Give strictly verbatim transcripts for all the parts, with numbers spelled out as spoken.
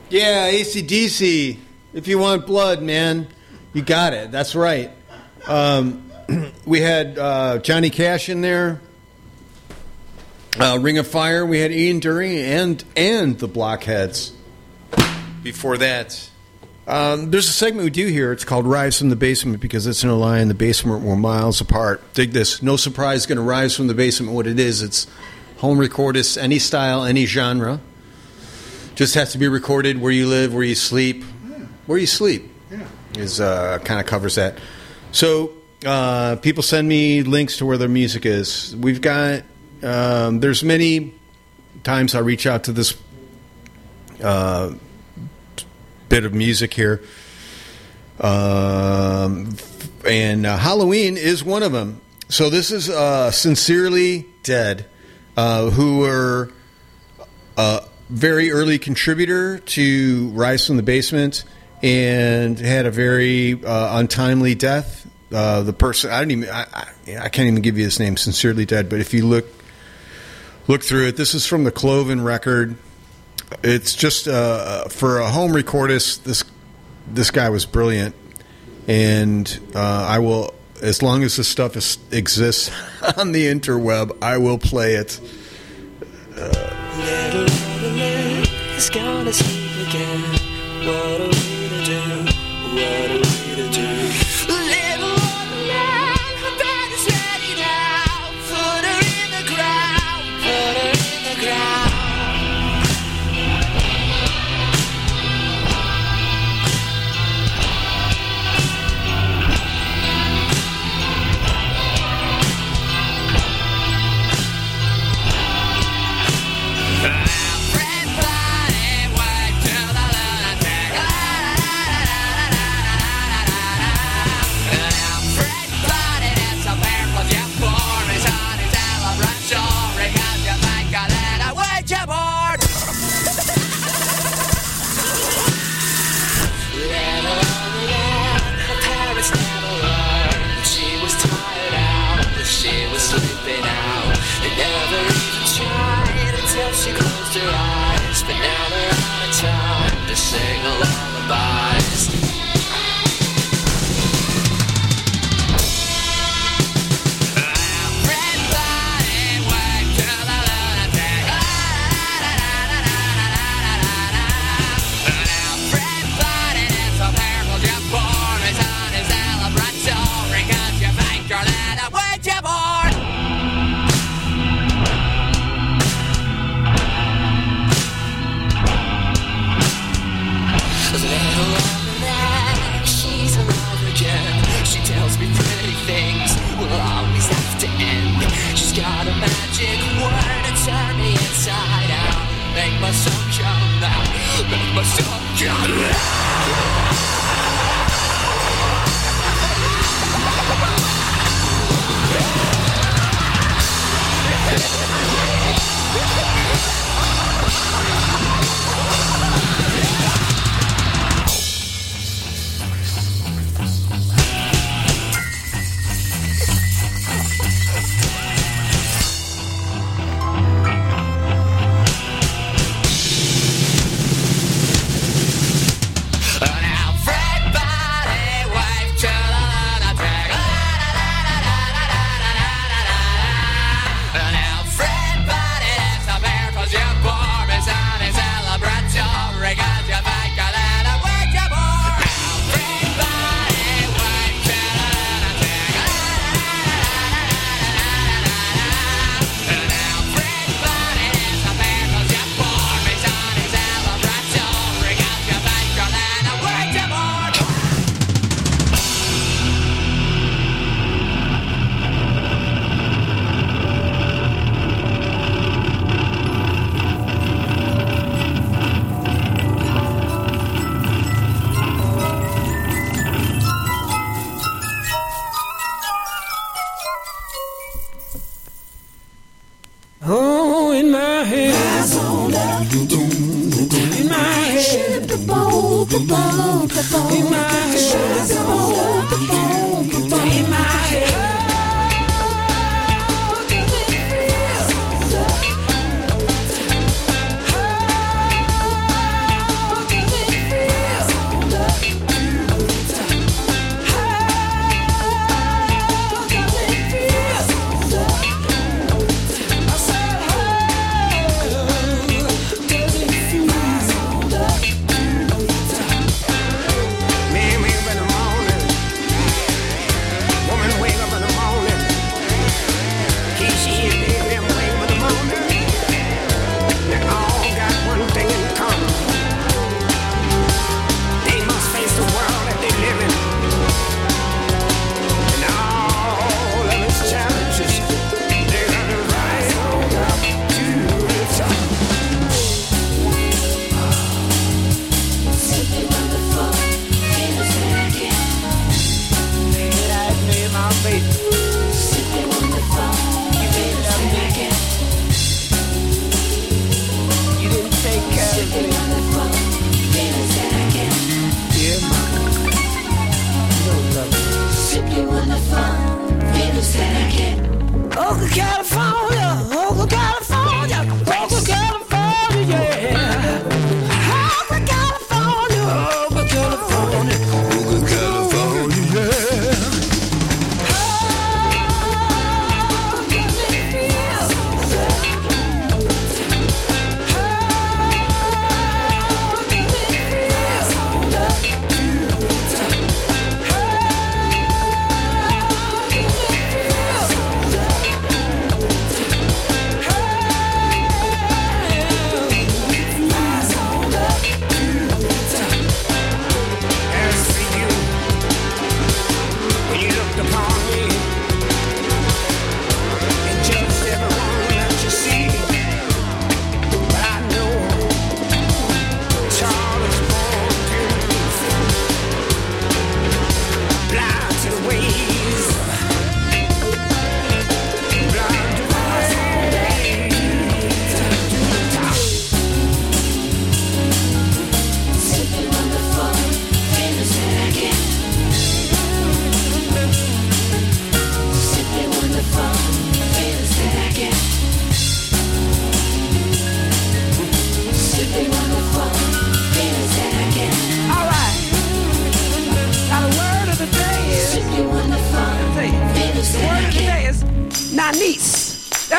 Yeah, A C D C. If you want blood, man, you got it. That's right. Um, we had uh, Johnny Cash in there. Uh, Ring of Fire. We had Ian Dury and and the Blockheads. Before that, um, there's a segment we do here. It's called Rise from the Basement because it's in a lie in the basement. We're miles apart. Dig this. No surprise, going to rise from the basement. What it is, it's home recordists, any style, any genre. Just has to be recorded where you live, where you sleep. Yeah. Where you sleep Yeah. is uh, kind of covers that. So uh, people send me links to where their music is. We've got um, there's many times I reach out to this uh, bit of music here, um, and uh, Halloween is one of them. So this is uh, Sincerely Dead, uh, who were a very early contributor to Rise from the Basement and had a very uh, untimely death. Uh, the person I don't even I, I, I can't even give you his name, Sincerely Dead. But if you look look through it, this is from the Cloven record. It's just uh, for a home recordist. This this guy was brilliant, and uh, I will, as long as this stuff is, exists on the interweb, I will play it. Uh, Little man is gonna sleep again. What are we to do? What are we to do? Little man, her bed is ready now. Put her in the ground. Put her in the ground. She closed her eyes, but now they're out of time to sing a lullabies. Everybody wake to the lunatic. Everybody that's a miracle you're born is on his celebratory, 'cause you think you're that wake you born. She's alive again. She tells me pretty things will always have to end. She's got a magic word to turn me inside out. Make my sun come out. Make my sun come out. Oh, in my head, in my head, in my head, in my head.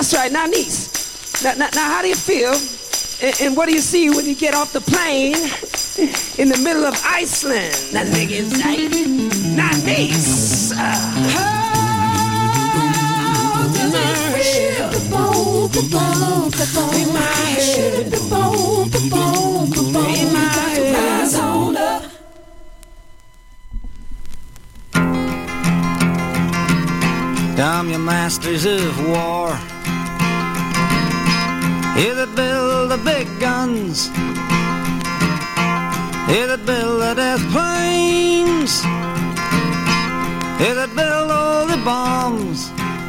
That's right. Now, niece. Now, now, now how do you feel? And, and what do you see when you get off the plane in the middle of Iceland? Now, niggas, now, niece. Uh, in my head, in my head, rise on up. Come, you masters of war, you that build the big guns, you that build the death planes, you that build all the bombs,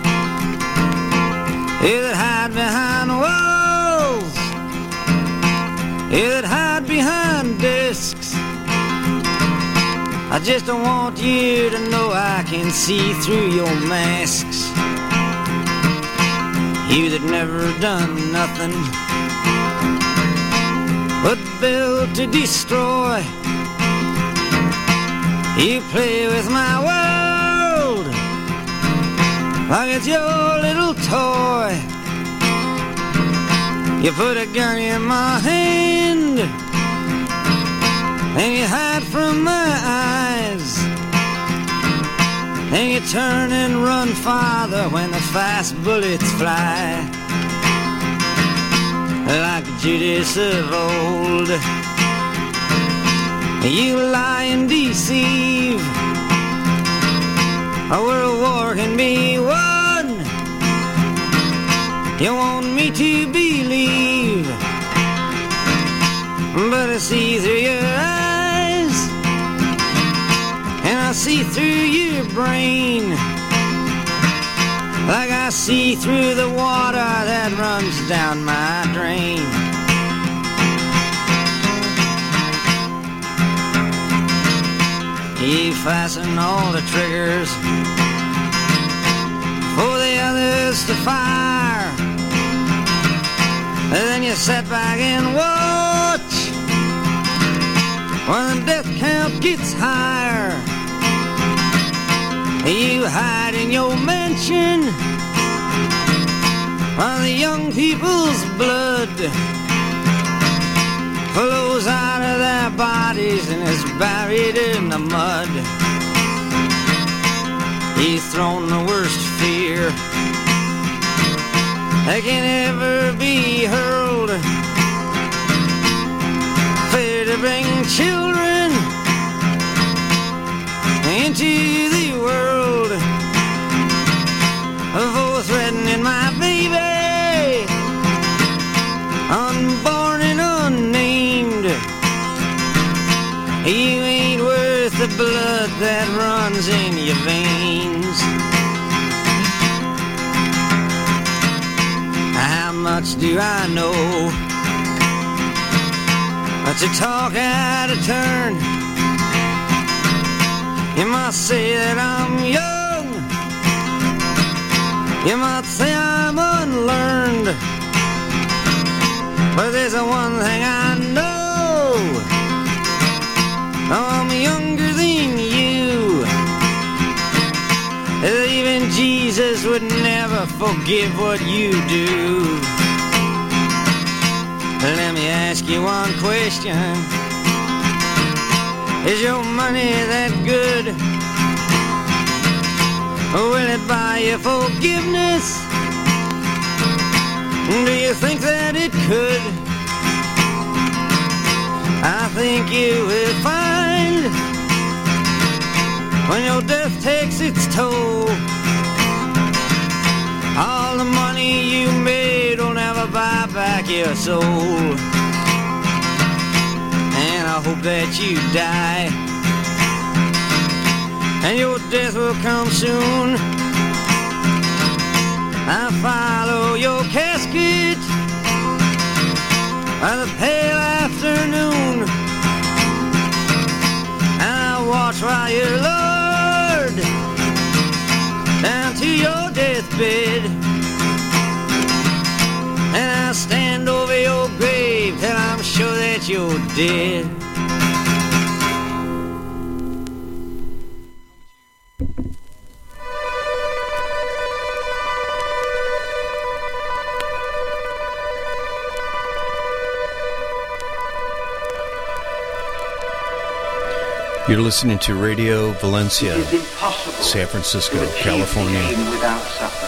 you that hide behind walls, you that hide behind discs. I just don't want you to know I can see through your masks. You that never done nothing but build to destroy. You play with my world like it's your little toy. You put a gun in my hand and you hide from my eyes, and you turn and run farther when the fast bullets fly. Like Judas of old, you lie and deceive. A world war can be won. You want me to believe, but I see through your eyes, and I see through your brain, like I see through the water that runs down my drain. You fasten all the triggers for the others to fire, and then you sit back and watch when the death count gets higher. You hide in your mansion while the young people's blood flows out of their bodies and is buried in the mud. He's thrown the worst fear that can ever be hurled, fear to bring children into the world, for threatening my baby, unborn and unnamed. You ain't worth the blood that runs in your veins. How much do I know to talk out of turn? You might say that I'm young, you might say I'm unlearned, but there's a one thing I know, I'm younger than you. Even Jesus would never forgive what you do. Let me ask you one question. Is your money that good? Will it buy you forgiveness? Do you think that it could? I think you will find when your death takes its toll, all the money you made will never buy back your soul. And I hope that you die, and your death will come soon. I follow your casket by the pale afternoon, and I watch while you're lowered down to your deathbed, and I stand over your grave till I'm sure that you're dead. You're listening to Radio Valencia, It is impossible San Francisco, to achieve California. the aim without suffering.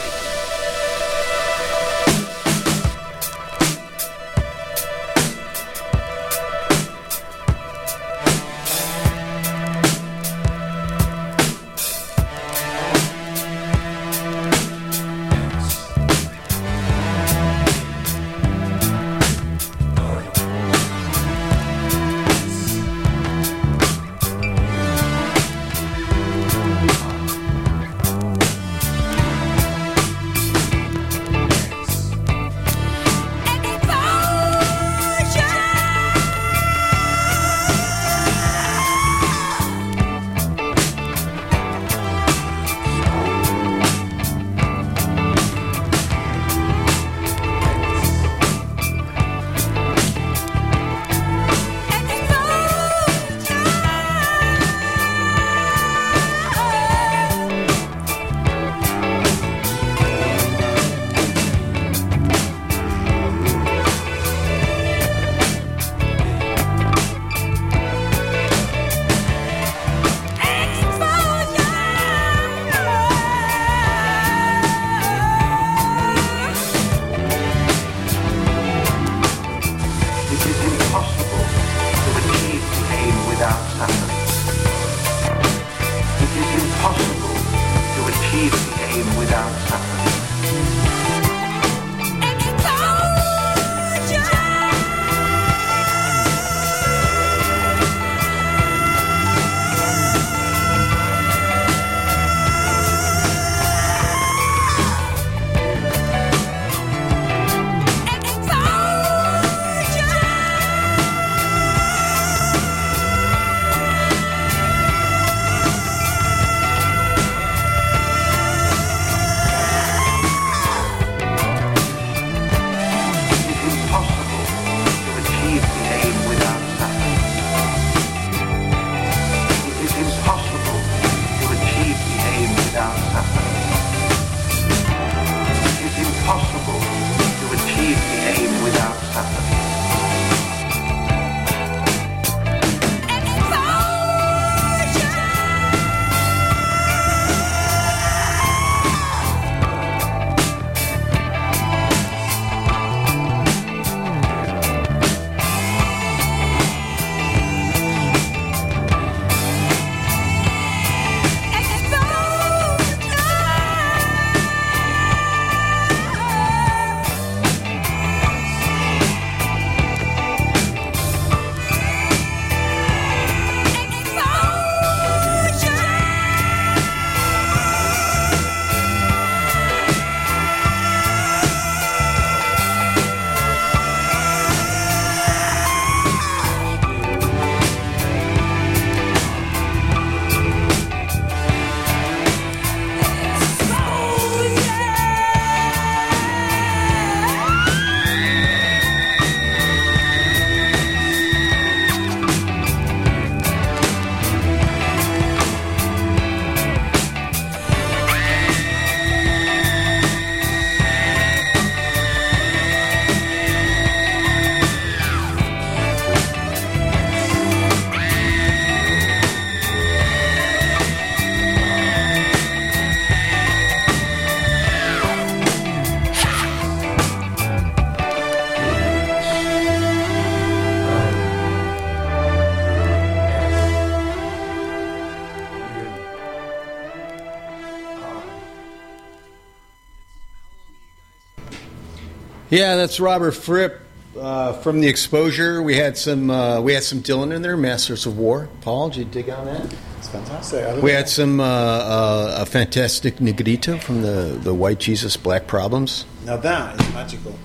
Yeah, that's Robert Fripp uh, from The Exposure. We had some uh, we had some Dylan in there, Masters of War. Paul, did you dig on that? It's fantastic. I We know. had some uh, uh, a fantastic Negrito from the, the White Jesus Black Problems. Now that is magical.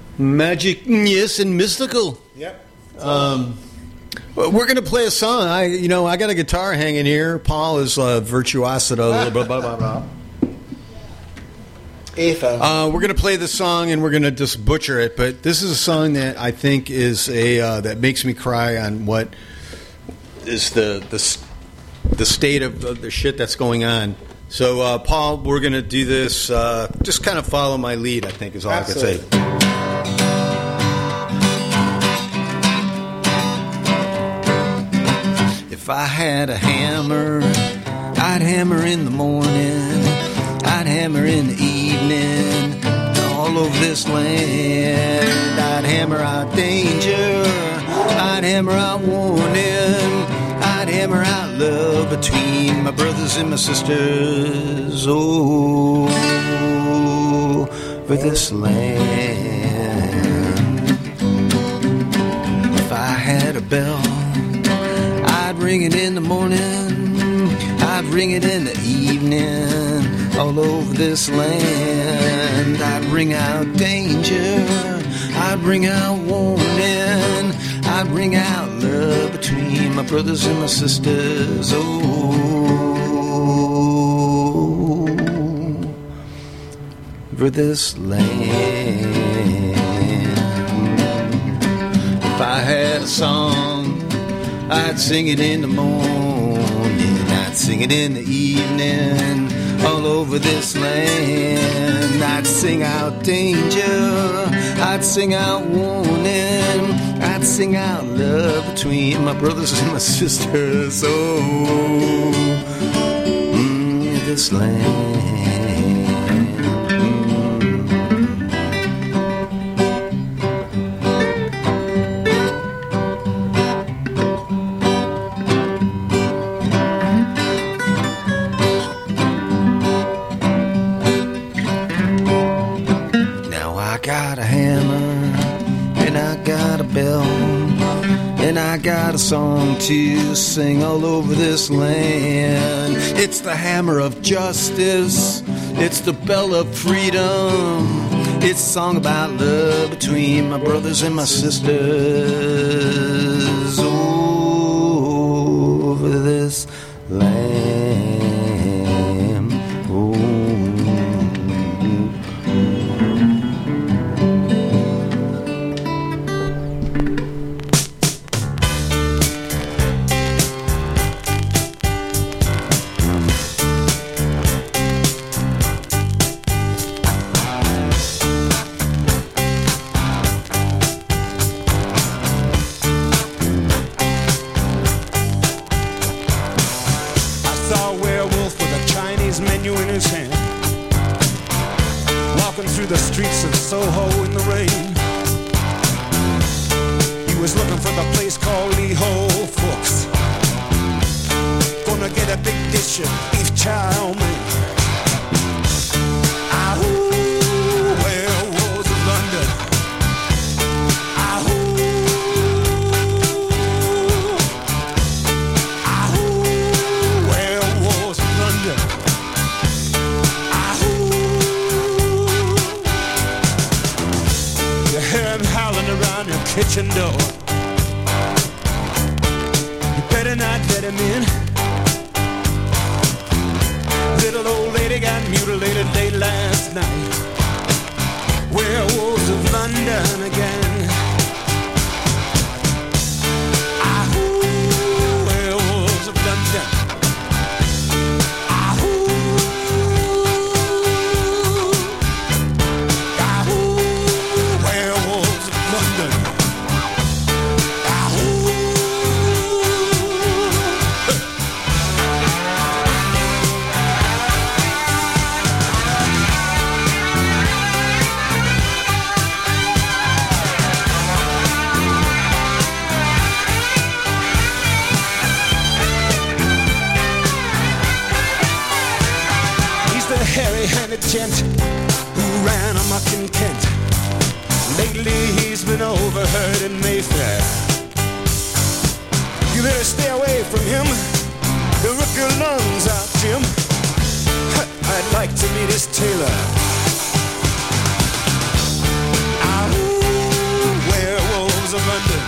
Magic, yes, and mystical. Yep. Um, well, we're going to play a song. I, you know, I got a guitar hanging here. Paul is uh, virtuoso. blah, blah, blah, blah. Earphone. Uh, we're going to play the song and we're going to just butcher it, but this is a song that I think is a uh, that makes me cry on what is the the s- the state of, of the shit that's going on. So, uh, Paul, we're going to do this. Uh, just kind of follow my lead, I think, is all Absolutely. I can say. If I had a hammer, I'd hammer in the morning, I'd hammer in the evening, all over this land. I'd hammer out danger, I'd hammer out warning, I'd hammer out love between my brothers and my sisters. Oh, for this land. If I had a bell, I'd ring it in the morning, I'd ring it in the evening, all over this land. I'd ring out danger, I'd ring out warning, I'd ring out love between my brothers and my sisters. Oh, for this land. If I had a song, I'd sing it in the morning, I'd sing it in the evening, all over this land. I'd sing out danger, I'd sing out warning, I'd sing out love between my brothers and my sisters. Oh, mm, this land. And I got a song to sing all over this land. It's the hammer of justice, it's the bell of freedom, it's a song about love between my brothers and my sisters. Over this land. Oh. The streets of Soho in the rain. He was looking for the place called Lee Ho Fooks. Gonna get a big dish of beef chow mein. Ahoo, werewolves of London. Ahoo, ahoo, werewolves of London. Around your kitchen door. You better not let him in. Little old lady got mutilated late last night. Werewolves of London again. Ahoo, werewolves of London. Hairy-handed gent who ran amok in Kent. Lately he's been overheard in Mayfair. You better stay away from him. He'll rip your lungs out, Jim. I'd like to meet his tailor. Ahoo, werewolves of London.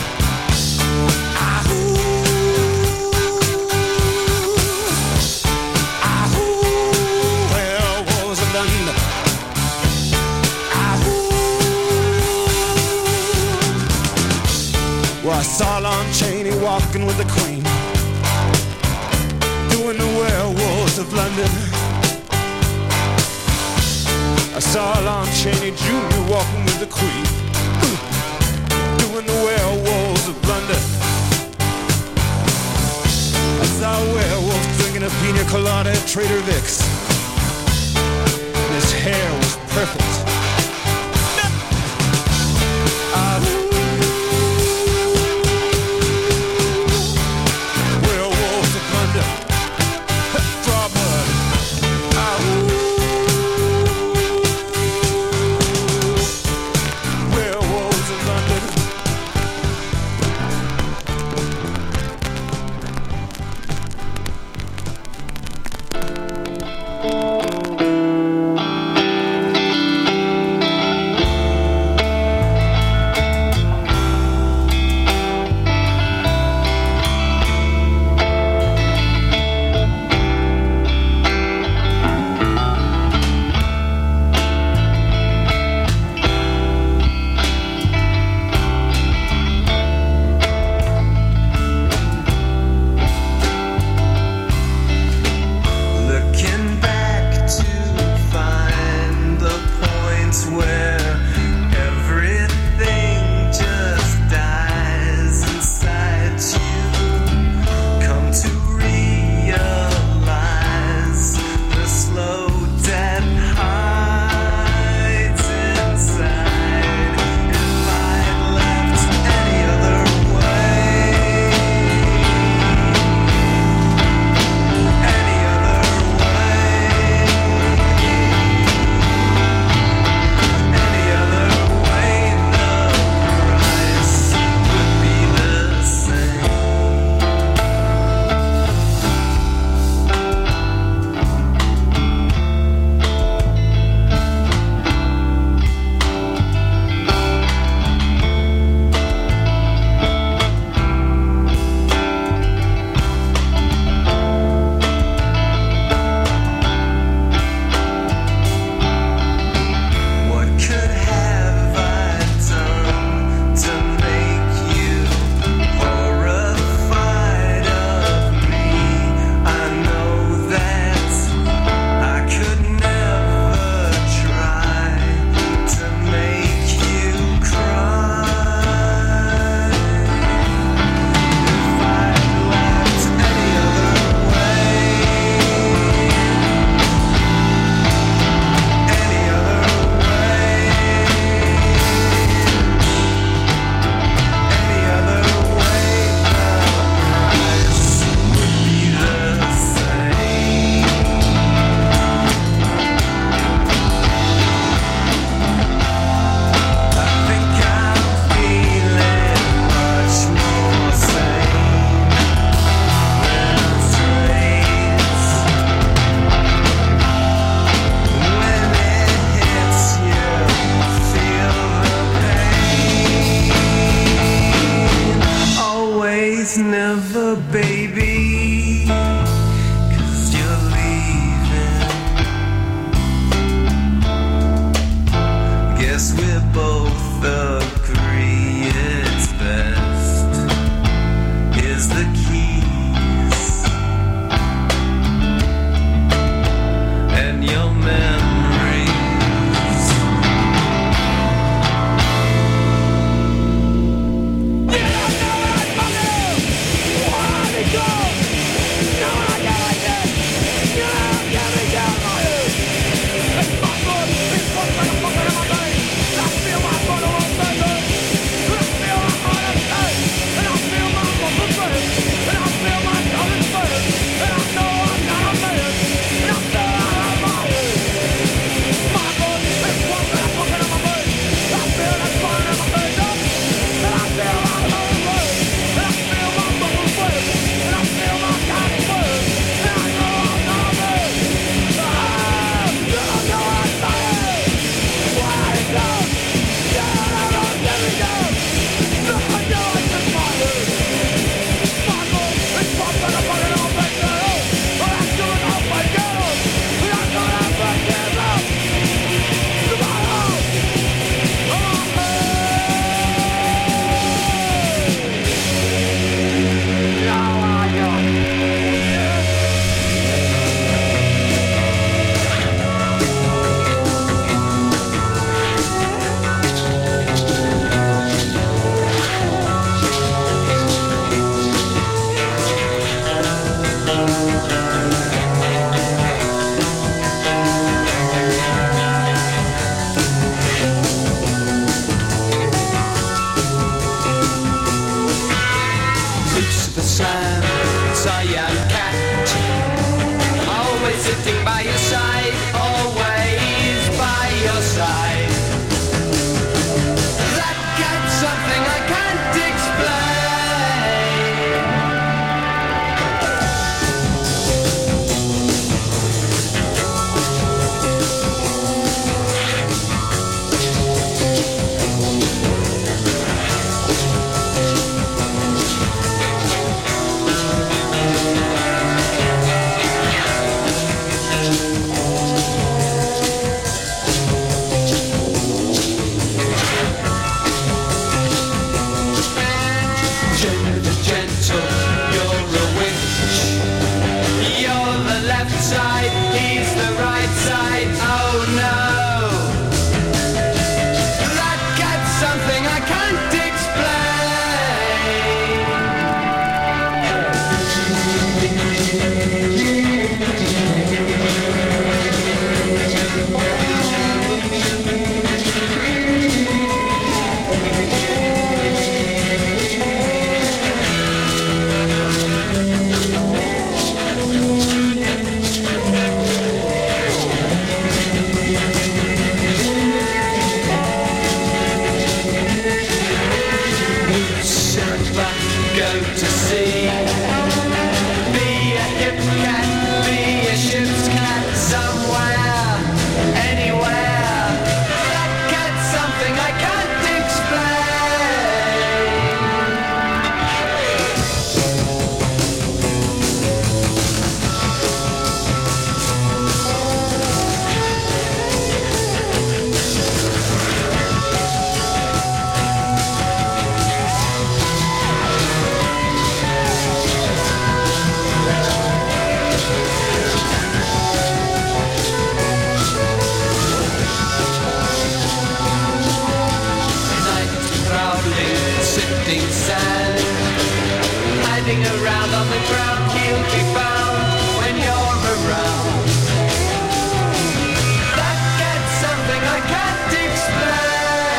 Well, I saw Lon Chaney walking with the Queen, doing the werewolves of London. I saw Lon Chaney Junior walking with the Queen, doing the werewolves of London. Trader Vic's. And his hair was perfect. Uh, werewolves of London. Draw blood. Uh, werewolves of London. Looking back to find the points where everything just dies inside you. Come to realize the slow death hides inside. If I'd left any other way, any other way, any other way, the price would be the same. What could have I done to make you horrified of me? I know that I could never try to make you cry. If I'd left any other way, any other way, any other way, the price would be the same. I think I'm feeling much more sane than trains. When it hits you, feel the pain. Always, never, baby, 'cause you're leaving. Guess we both agree it's best. Here's the keys and your memories. Where'd it go? rolling around on the ground. He'll be found when you're around. That gets something I can't explain.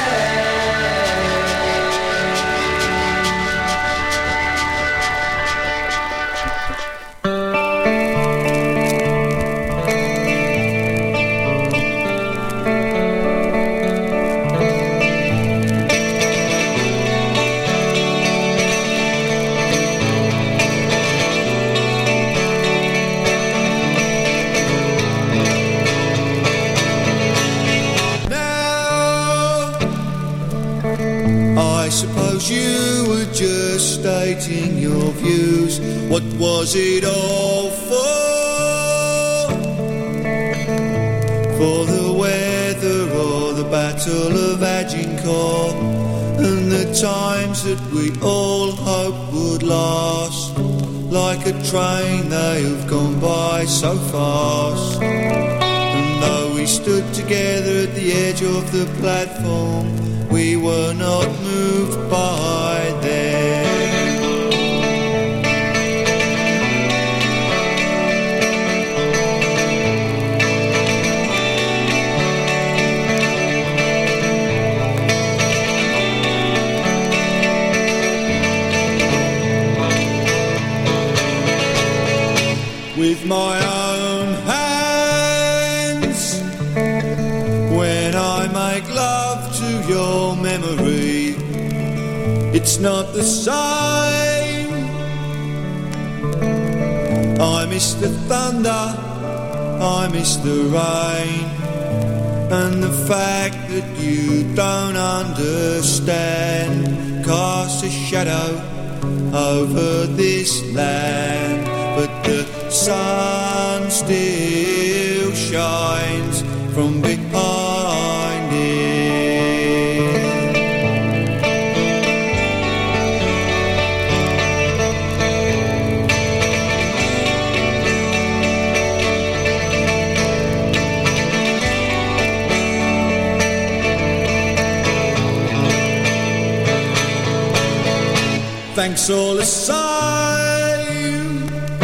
I suppose you were just stating your views. What was it all for? For the weather or the Battle of Agincourt, and the times that we all hoped would last. Like a train they have gone by so fast. And though we stood together at the edge of the platform, we were not moved by them. With my own hands, when I make love to your memory, it's not the same. I miss the thunder, I miss the rain, and the fact that you don't understand casts a shadow over this land. But the sun still shines from behind it. Thanks all the same,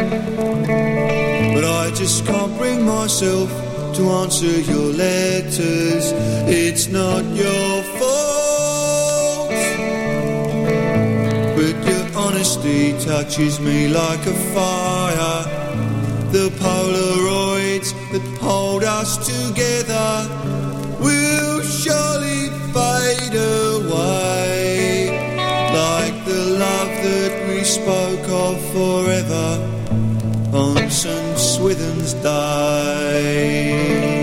but I just can't bring myself to answer your letters. It's not your fault, but your honesty touches me like a fire. The Polaroids that hold us together will surely fade away, like the love that we spoke of forever on Saint Swithin's Day.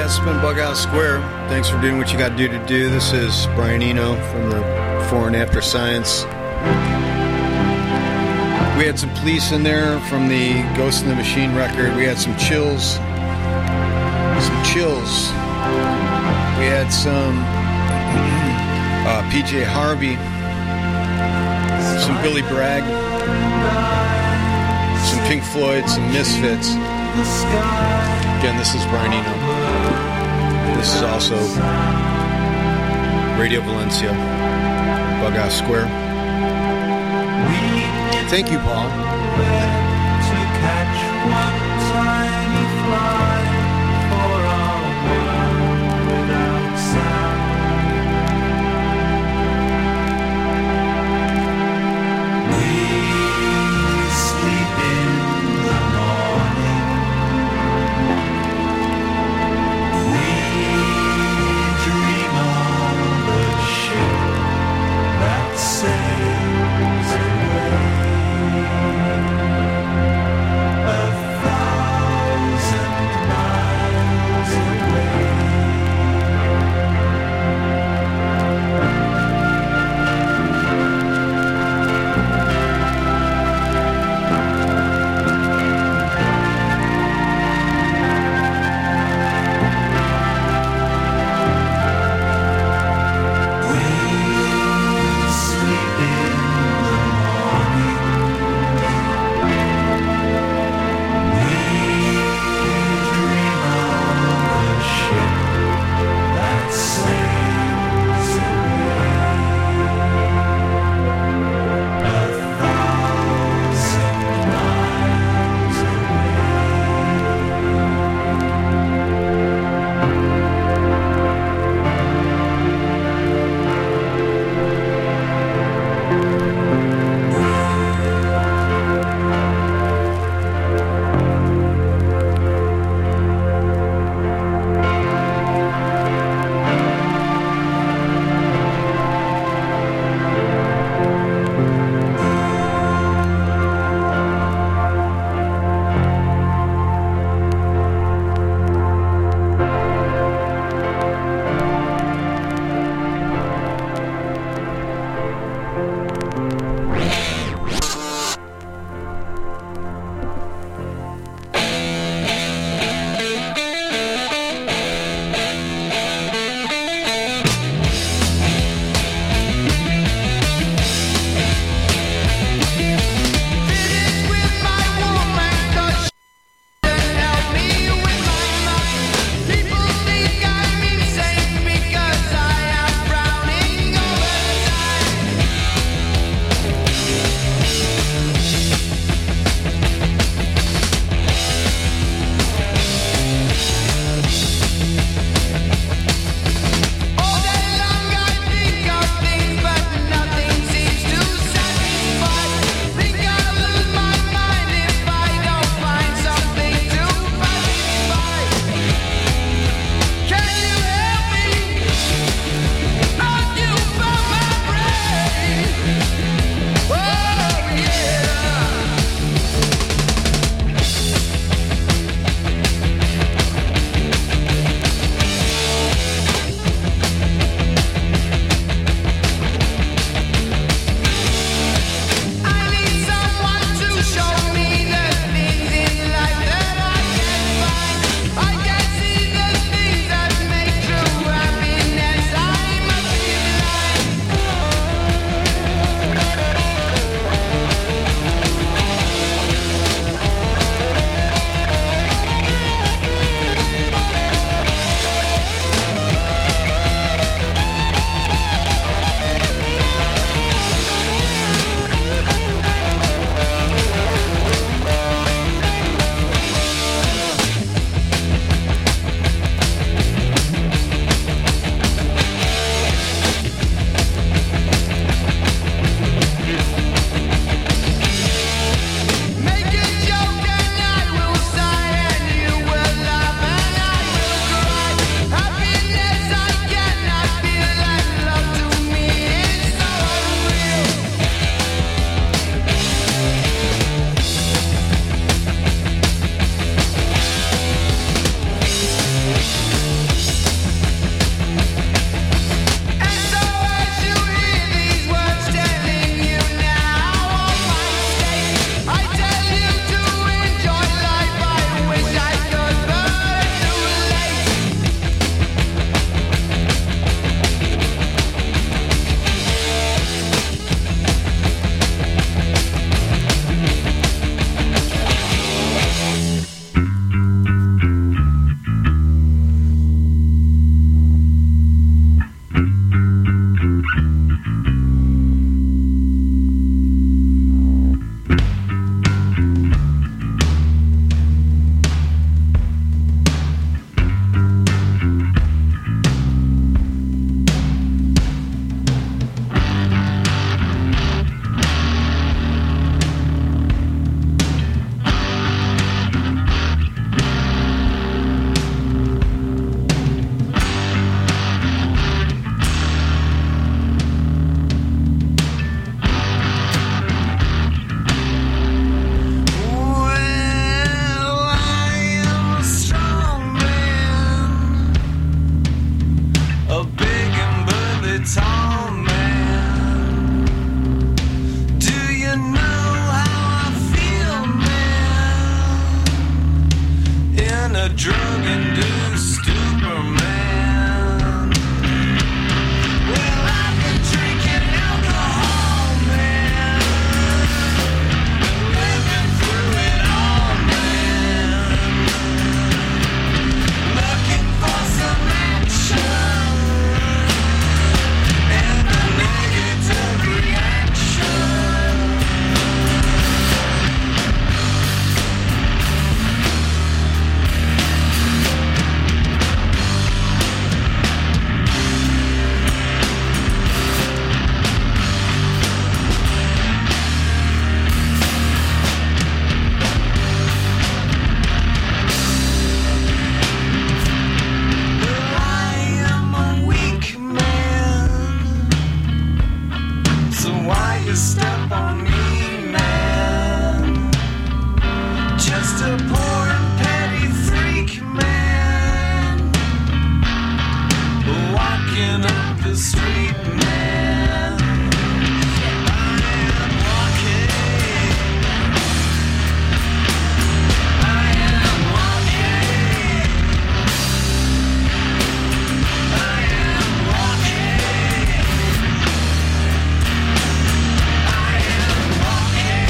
Yeah, it's been Bughouse Square. Thanks for doing what you got to do to do. This is Brian Eno from the Before and After Science. We had some Police in there from the Ghost in the Machine record. We had some Chills. Some Chills. We had some uh, P J Harvey. Some Billy Bragg. Some Pink Floyd. Some Misfits. Again, this is Brian Eno. This is also Radio Valencia, Bughouse Square. Thank you, Paul. To catch one tiny fly for our world without sound. We sleep in the morning. We dream on the ship that sails away. drug-induced Superman. Well, I've been drinking alcohol, man, living through it all, man, looking for some action and a negative reaction. Well, I am a weak man, so why you step on me, man? Just a poor and petty freak, man, walking up the street, man. I am walking. I am walking. I am walking. I am walking.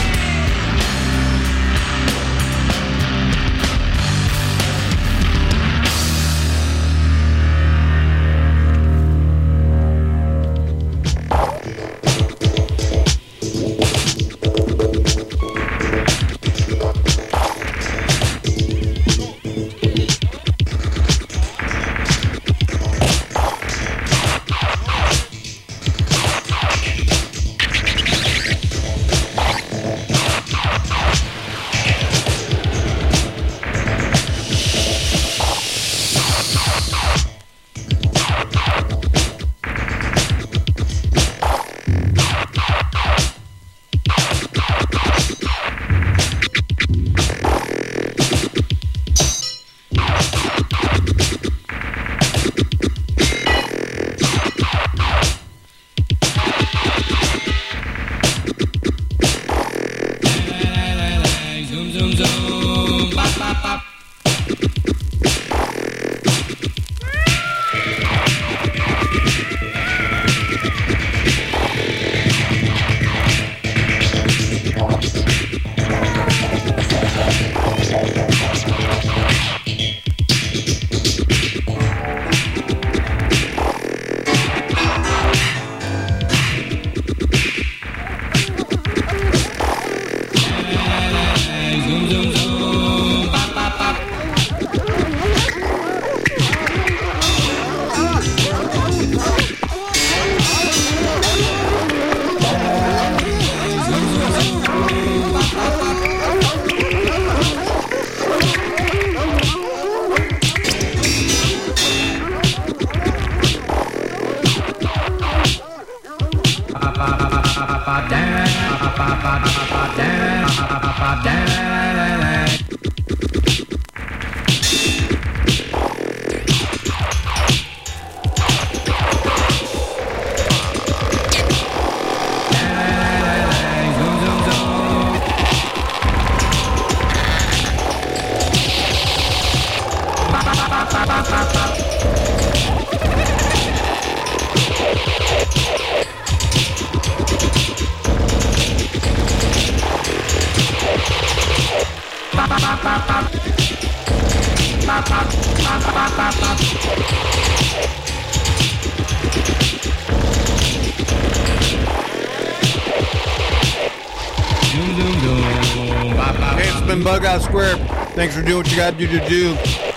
Hey, it's been Bug Out Square. Thanks for doing what you got to do to do.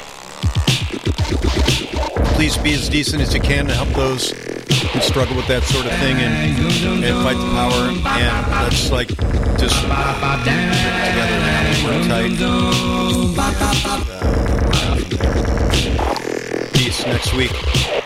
Please be as decent as you can to help those who struggle with that sort of thing and, and fight the power. And let's like just get together now. We're tight. Uh, peace next week.